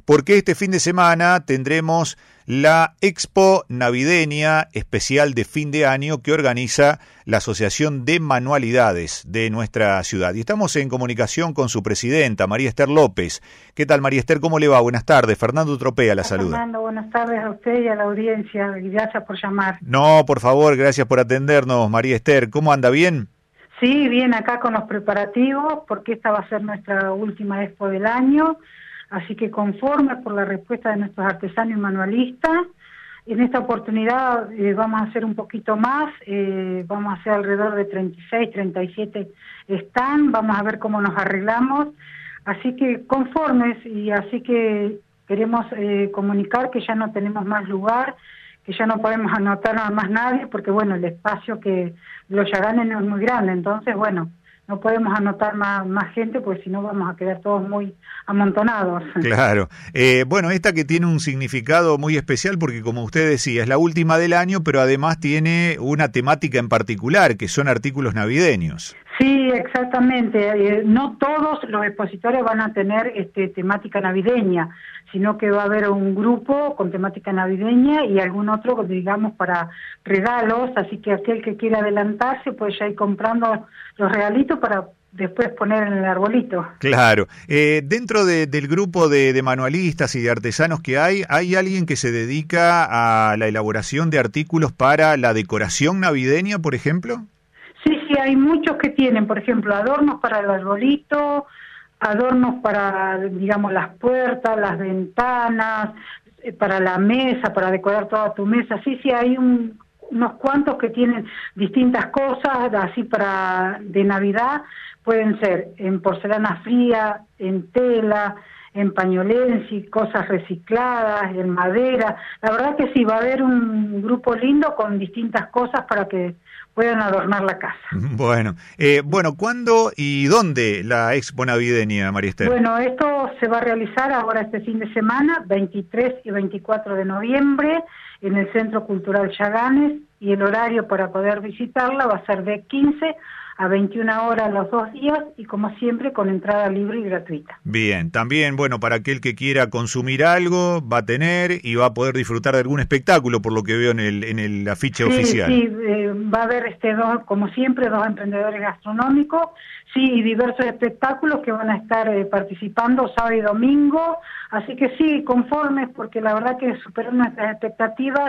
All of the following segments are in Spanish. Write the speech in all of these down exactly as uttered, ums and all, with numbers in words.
porque este fin de semana tendremos la Expo Navideña especial de fin de año que organiza la Asociación de Manualidades de nuestra ciudad. Y estamos en comunicación con su presidenta, María Esther López. ¿Qué tal, María Esther? ¿Cómo le va? Buenas tardes. Fernando Tropea la saluda. Fernando, buenas tardes a usted y a la audiencia. Gracias por llamar. No, por favor, gracias por atendernos, María Esther. ¿Cómo anda? ¿Bien? Sí, bien, acá con los preparativos, porque esta va a ser nuestra última expo del año. Así que conformes por la respuesta de nuestros artesanos y manualistas. En esta oportunidad eh, vamos a hacer un poquito más, eh, vamos a hacer alrededor de treinta y seis, treinta y siete stand, vamos a ver cómo nos arreglamos. Así que conformes, y así que queremos eh, comunicar que ya no tenemos más lugar, que ya no podemos anotar a más nadie, porque bueno, el espacio que los Yaganes no es muy grande, entonces bueno, no podemos anotar más, más gente, porque si no vamos a quedar todos muy amontonados. Claro. Eh, bueno, esta que tiene un significado muy especial porque, como usted decía, es la última del año, pero además tiene una temática en particular, que son artículos navideños. Sí, exactamente. Eh, no todos los expositores van a tener este, temática navideña, sino que va a haber un grupo con temática navideña y algún otro, digamos, para regalos, así que aquel que quiera adelantarse puede ya ir comprando los regalitos para después poner en el arbolito. Claro. Eh, dentro de, del grupo de, de manualistas y de artesanos que hay, ¿hay alguien que se dedica a la elaboración de artículos para la decoración navideña, por ejemplo? Sí, sí, hay muchos que tienen, por ejemplo, adornos para el arbolito, adornos para, digamos, las puertas, las ventanas, eh, para la mesa, para decorar toda tu mesa. Sí, sí, hay un, unos cuantos que tienen distintas cosas, así para de Navidad, pueden ser en porcelana fría, en tela, en pañolensi, cosas recicladas, en madera. La verdad que sí, va a haber un grupo lindo con distintas cosas para que puedan adornar la casa. Bueno, eh, bueno, ¿cuándo y dónde la Expo Navideña, María Esther? Bueno, esto se va a realizar ahora este fin de semana, veintitrés y veinticuatro de noviembre, en el Centro Cultural Yaganes, y el horario para poder visitarla va a ser de quince a veintiuna horas los dos días, y como siempre con entrada libre y gratuita. Bien, también, bueno, para aquel que quiera consumir algo, va a tener y va a poder disfrutar de algún espectáculo, por lo que veo en el en el afiche sí, oficial. Sí, eh, va a haber, este dos, como siempre, dos emprendedores gastronómicos, sí, y diversos espectáculos que van a estar eh, participando sábado y domingo, así que sí, conformes, porque la verdad que superó nuestras expectativas,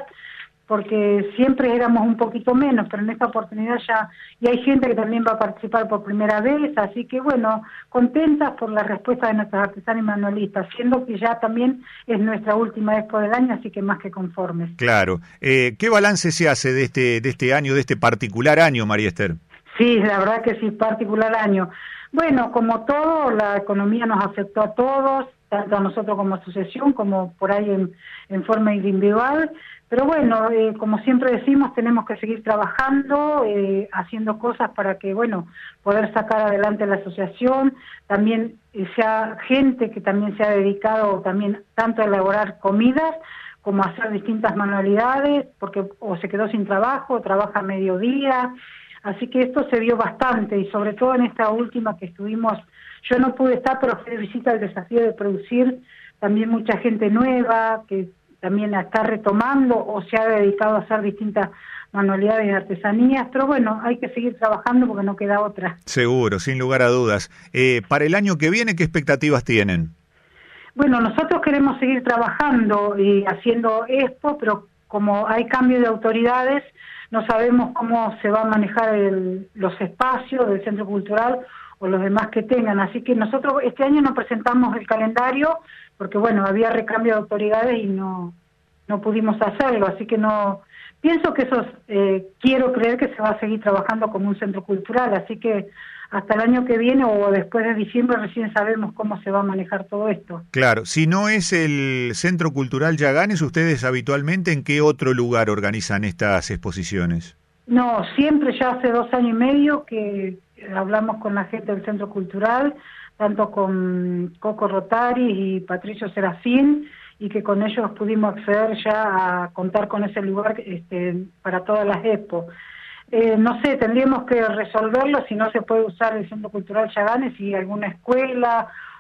porque siempre éramos un poquito menos, pero en esta oportunidad ya, y hay gente que también va a participar por primera vez, así que bueno, contentas por la respuesta de nuestros artesanos y manualistas, siendo que ya también es nuestra última expo del año, así que más que conformes. Claro. Eh, ¿qué balance se hace de este, de este año, de este particular año, María Esther? Sí, la verdad que sí, particular año. Bueno, como todo, la economía nos afectó a todos, tanto a nosotros como asociación, como por ahí en, en forma individual. Pero bueno, eh, como siempre decimos, tenemos que seguir trabajando, eh, haciendo cosas para que, bueno, poder sacar adelante la asociación. También eh, sea gente que también se ha dedicado también tanto a elaborar comidas como a hacer distintas manualidades, porque o se quedó sin trabajo, o trabaja a mediodía. Así que esto se vio bastante, y sobre todo en esta última que estuvimos, yo no pude estar, pero fui de visita al desafío de producir, también mucha gente nueva que también está retomando o se ha dedicado a hacer distintas manualidades y artesanías, pero bueno, hay que seguir trabajando porque no queda otra. Seguro, sin lugar a dudas. Eh, para el año que viene, ¿qué expectativas tienen? Bueno, nosotros queremos seguir trabajando y haciendo expo, pero como hay cambio de autoridades, no sabemos cómo se va a manejar el, los espacios del Centro Cultural o los demás que tengan, así que nosotros este año no presentamos el calendario porque bueno, había recambio de autoridades y no no pudimos hacerlo, así que no, pienso que eso, eh, quiero creer que se va a seguir trabajando como un centro cultural, así que hasta el año que viene o después de diciembre recién sabemos cómo se va a manejar todo esto. Claro, si no es el Centro Cultural Yaganes, ¿ustedes habitualmente en qué otro lugar organizan estas exposiciones? No, siempre ya hace dos años y medio que hablamos con la gente del Centro Cultural, tanto con Coco Rotari y Patricio Serafín, y que con ellos pudimos acceder ya a contar con ese lugar este, para todas las expo. Eh, no sé, tendríamos que resolverlo si no se puede usar el Centro Cultural Yaganes, si alguna escuela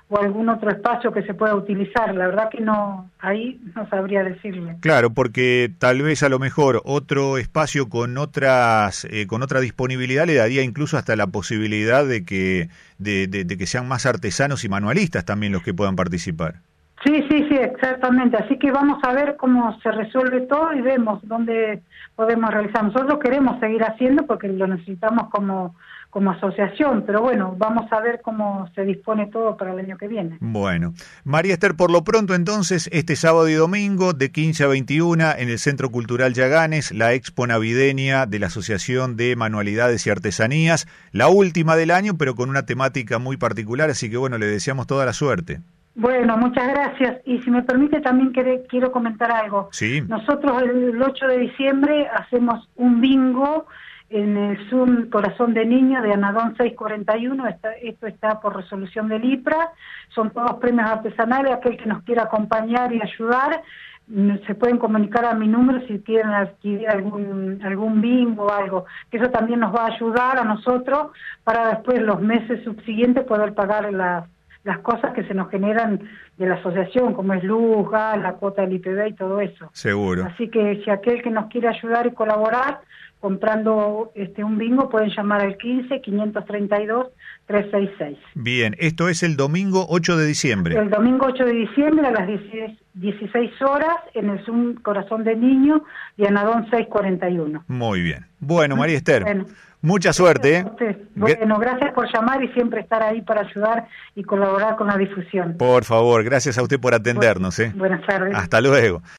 o algún otro espacio que se pueda utilizar. La verdad que no, ahí no sabría decirle. Claro, porque tal vez a lo mejor otro espacio con otras eh, con otra disponibilidad le daría incluso hasta la posibilidad de que de, de, de que sean más artesanos y manualistas también los que puedan participar. Sí, sí, sí, exactamente. Así que vamos a ver cómo se resuelve todo y vemos dónde podemos realizar. Nosotros queremos seguir haciendo porque lo necesitamos como como asociación, pero bueno, vamos a ver cómo se dispone todo para el año que viene. Bueno, María Esther, por lo pronto entonces, este sábado y domingo de quince a veintiuna en el Centro Cultural Yaganes, la Expo Navideña de la Asociación de Manualidades y Artesanías, la última del año, pero con una temática muy particular, así que bueno, le deseamos toda la suerte. Bueno, muchas gracias. Y si me permite también quiere, quiero comentar algo. Sí. Nosotros el ocho de diciembre hacemos un bingo en el Zoom Corazón de Niño de Anadón seiscientos cuarenta y uno, está, esto está por resolución del I P R A, son todos premios artesanales, aquel que nos quiera acompañar y ayudar, se pueden comunicar a mi número si quieren adquirir algún algún bingo o algo, que eso también nos va a ayudar a nosotros para después los meses subsiguientes poder pagar las las cosas que se nos generan de la asociación, como es luz, gas, la cuota del I P B y todo eso. Seguro. Así que si aquel que nos quiere ayudar y colaborar, comprando este un bingo, pueden llamar al quince, quinientos treinta y dos, trescientos sesenta y seis. Bien, esto es el domingo ocho de diciembre. El domingo ocho de diciembre a las dieciséis horas en el Zoom Corazón de Niño de Anadón seiscientos cuarenta y uno. Muy bien. Bueno, María Esther, bueno, mucha suerte. ¿eh? Bueno, gracias por llamar y siempre estar ahí para ayudar y colaborar con la difusión. Por favor, gracias a usted por atendernos. ¿eh? Buenas tardes. Hasta luego.